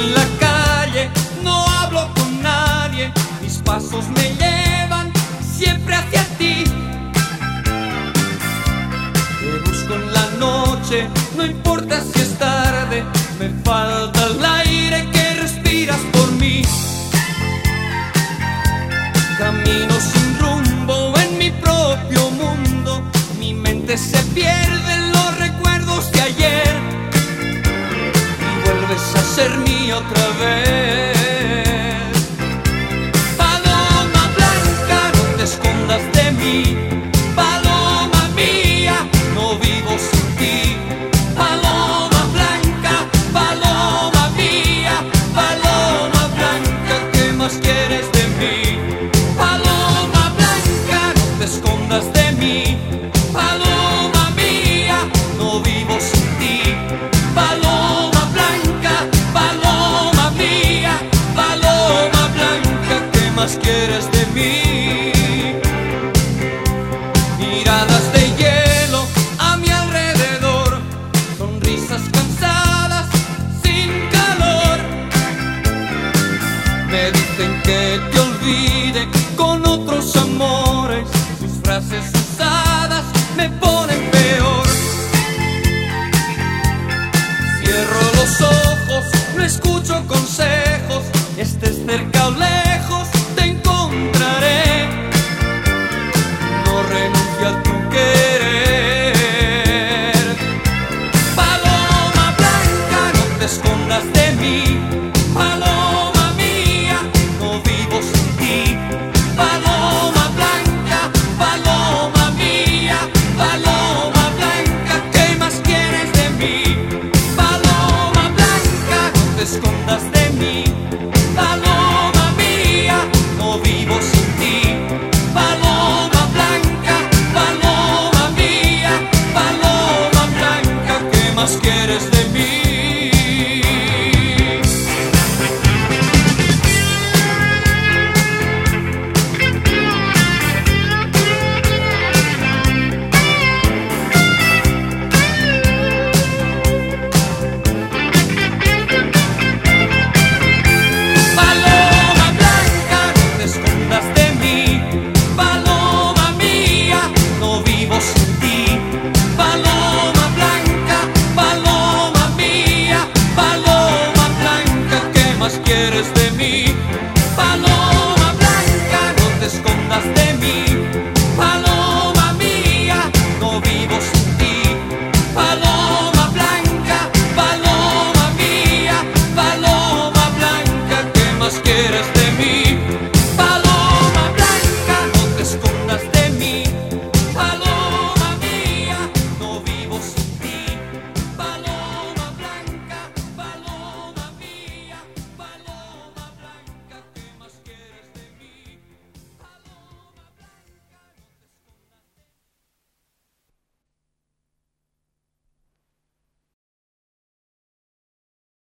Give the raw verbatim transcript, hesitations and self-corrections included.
en la calle, no hablo con nadie, mis pasos me llevan siempre hacia ti. Te busco en la noche, no importa si es tarde, me falta el aire que respiras por mí. Camino sin rumbo en mi propio mundo, mi mente se pierde en los recuerdos de ayer y vuelves a ser mía otra vez. Paloma blanca, no te escondas de mí, paloma mía, no vivo sin ti. Paloma blanca, paloma mía, paloma blanca, ¿qué más quieres de mí? Paloma blanca, no te escondas de mí, paloma mía, no vivo sin ti. Paloma blanca, paloma mía, paloma blanca, ¿qué más quieres de mí? Miradas de hielo a mi alrededor, sonrisas cansadas sin calor. Me dicen que te olvide con otros amores, sus frases usadas me ponen peor. Cierro los ojos, no escucho consejos, estés cerca o lejos, te encontraré. No renuncio a tu querer. Paloma blanca, no te escondas de mí, paloma mía, no vivo sin ti. Paloma blanca, paloma mía, paloma blanca, ¿qué más quieres de mí? Paloma blanca, no te escondas de mí, paloma mía, no vivo sin ti. Paloma blanca, paloma mía, paloma blanca, ¿qué más quieres de mí?